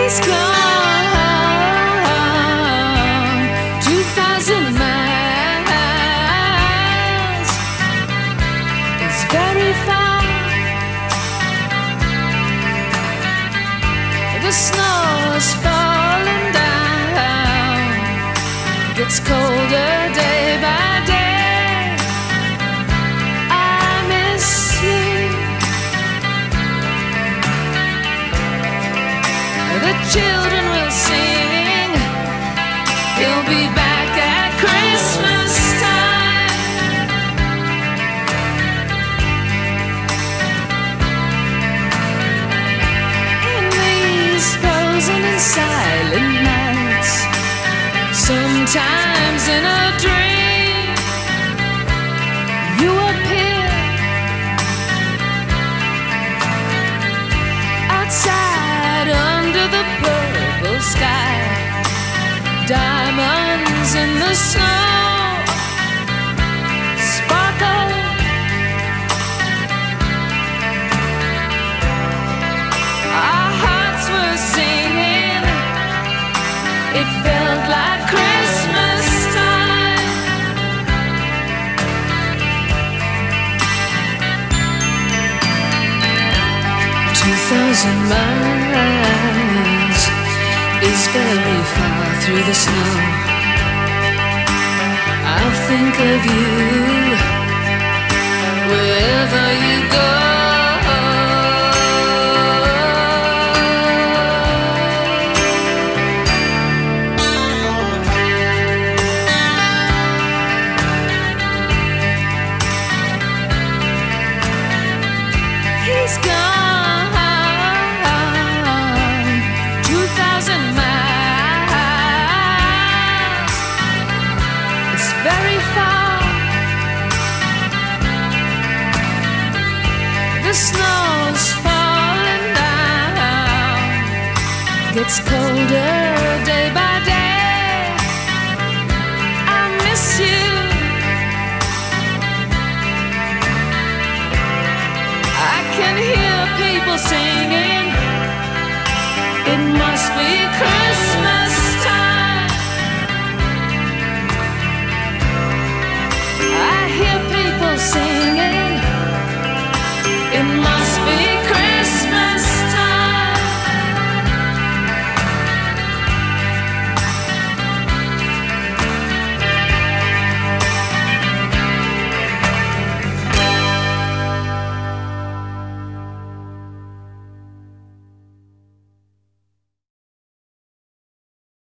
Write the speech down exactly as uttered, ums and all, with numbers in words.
He's gone two thousand miles. It's very far. The snow is falling down. Gets colder day by day. I miss you. The children will sing. He'll be back at Christmas time. In these frozen and silent nights, sometimes in a dream, you appear outside under the purple sky, diamonds in the snow sparkle. Our hearts were singing. It felt like Christmas time. Two thousand miles is very far through the snow. I'll think of you wherever you go. He's gone two thousand miles. It's very far. The snow's falling down. Gets colder day by day. I miss you. I can hear people singing. It must be Christmas.